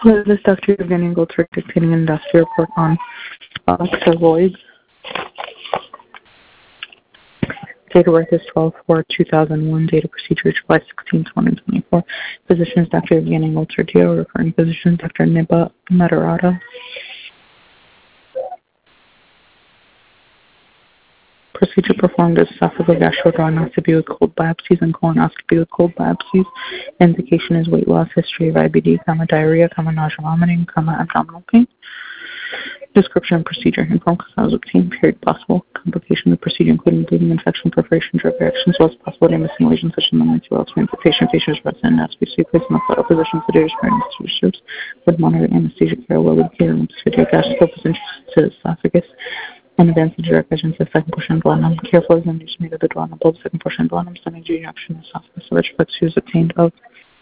Well, this Dr. Evgeny Goldberg dictating an industrial report on steroids. Date of birth is 12/4/2001. Date of procedure July 16, 2024. Physician is Dr. Evgeny Goldberg. Referring physician Dr. Niba Matarata. Procedure performed is esophageal gastroduodenoscopy with cold biopsies and colonoscopy with cold biopsies. Indication is weight loss, history of IBD, diarrhea, nausea, vomiting, abdominal pain. Description of procedure. Informed consent was obtained. Period. Possible complications of the procedure, including bleeding, infection, perforation, drug reactions, as well as possibility of missing lesions such as the mental health the patient is resident in SBC, placed in the fetal position, sedators, strips, with monitor anesthesia care, while the care room, video gastroscope is introduced to the esophagus, and advanced the direct vision to the second portion of duodenum. Careful examination made of the duodenum, the second portion of duodenum, stomach, junction, esophagus, the reflex was obtained of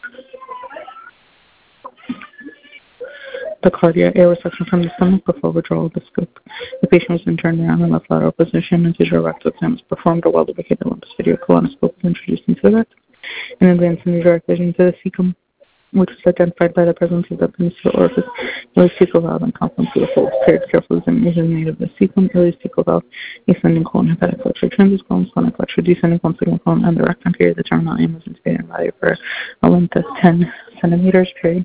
the cardiac air resection from the stomach before withdrawal of the scope. The patient was then turned around in left lateral position and visual rectal exam was performed. A well-lubricated lumpus video colonoscope was introduced into the rectum and advanced in the direct vision to the cecum, which was identified by the presence of the peninsular orifice, ileocecal valve, and confluence of the folds. Period. Careful examination made of the cecum, ileocecal valve, ascending colon, hepatic flexure, transverse colon, splenic flexure, descending colon, signal colon, and the rectum. Period. The terminal aim was intubated and value for a length of 10 centimeters. Period.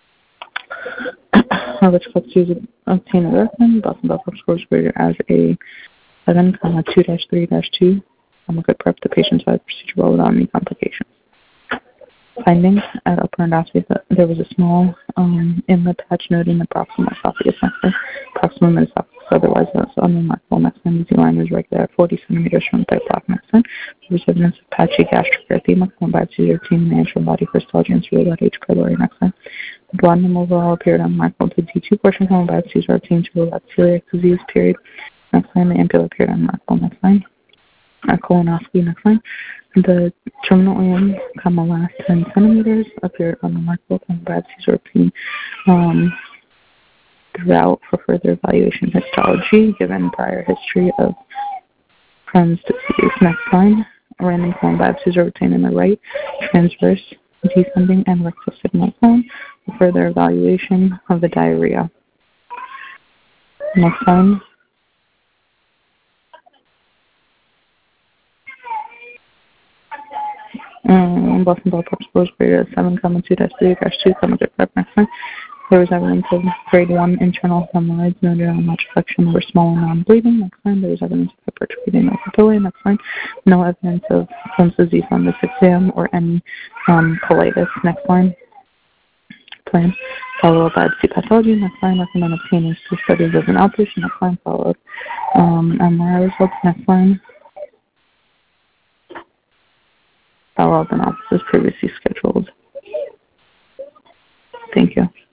Which flex use obtain a rectum. Boston Bell scores greater as a 7, 2-3-2. Good prep. The patient survived the procedure well without any complications. Findings at upper endoscopy, there was a small inlet patch noting the proximal esophagus nectar, proximal esophagus, otherwise unremarkable. Next time, the line was regular at 40 centimeters from the block. Next time, there was evidence of patchy gastric erythema, from biopsy of routine management body histology and cerebral H. pylori. Next time, the duodenum overall appeared unremarkable. The D2 portion colon biopsies were obtained to rule out celiac disease. Period. Next time, the ampulla appeared unremarkable. Next time, colonoscopy. Next time, the terminal end, last 10 centimeters appeared unremarkable. And biopsies were obtained throughout for further evaluation histology, given prior history of Crohn's disease. Next line, random colon biopsies are obtained in the right, transverse, descending, and rectal sigmoid colon for further evaluation of the diarrhea. Next line. Boston Ballpark scores greater than 7, 2-3-2, good prep. Next time, there was evidence of grade 1 internal hemorrhoids noted on much flexion were small and non-bleeding. Next time, there was evidence of hypertrophy of papillae. Next time, no evidence of Crohn's disease on this exam or any colitis. Next line, plan follow-up biopsy pathology. Next line, recommend obtaining 2 studies as an outpatient. Next line, follow-up MRI results. Next line, follow-up analysis previously scheduled. Thank you.